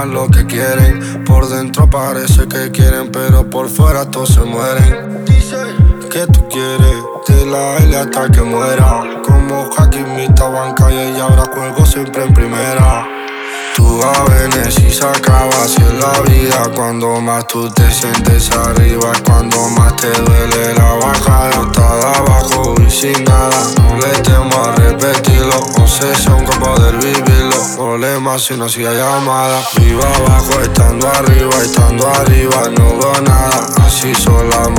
dan lo que quieren. Por dentro parece que quieren, pero por fuera todos se mueren. Dice que tú quieres de la L hasta que muera. Como Hakimi estaba en calle y ahora cuelgo siempre en primera. Tú vas a venir si se acaba así es la vida. Cuando más tú te sientes arriba es cuando más te duele la bajada. Está de abajo y sin nada, no le temo a repetirlo. Obsesión con poder vivirlo, problemas si no hacía llamada. Vivo abajo estando arriba no veo nada. Así sola